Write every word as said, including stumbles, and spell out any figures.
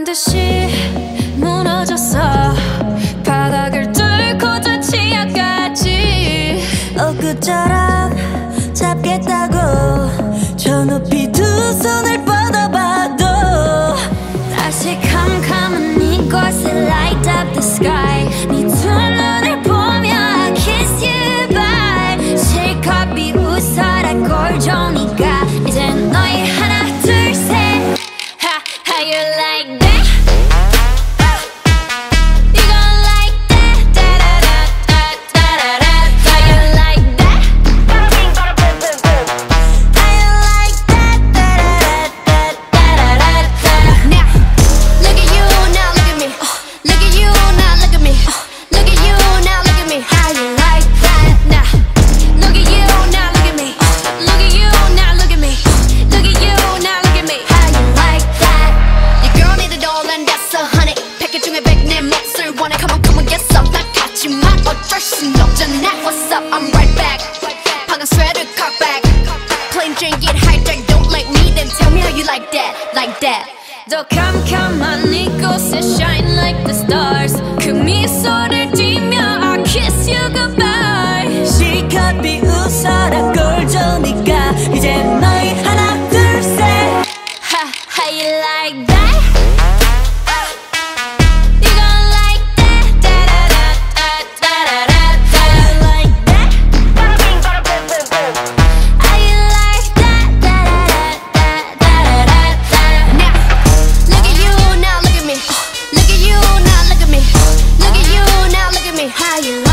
듯이 무너졌어. 바닥을 뚫고 저 치아까지 엊그처럼 잡겠다고 저 높이 두 손을 뻗어봐도 다시 캄캄한 이곳에 light up the sky. 네 두 눈을 보며 I kiss you bye. 실컷 비웃어라 꼴종이가 이제 너희 하나 둘 셋. Ha, how you like that? You gon' like that? Da-da-da-da-da-da-da. How you like that? How you like that? Da-da-da-da-da-da-da. Now, look at you, now look at me. Look at you, now look at me. Look at you, now look at me. How you like that? Now, look at you, now look at me. Look at you, now look at me. Look at you, now look at me. How you like that? Your girl need a doll and that's a honey. 패킷 중에 백 내 몫을 원해. Come on, come on, get some. 난 같지만 어쩔 순 없잖아. What's up? I'm right back. 방금 sweater cut back. Plain Jane get hijacked. Don't like me, then tell me how you like that, like that. 더 캄캄한 이곳에 shine like the stars. 그 미소를 띠며 I kiss you goodbye. 실컷 비웃어라 꼴종이가 이제 너희 하나 둘 셋. Ha, how you like that? You gon' like that? Da-da-da-da-da-da-da. How you like that? How you like that? Da-da-da-da-da-da-da. Now, look at you, now look at me. Look at you, now look at me. Look at you, now look at me. How you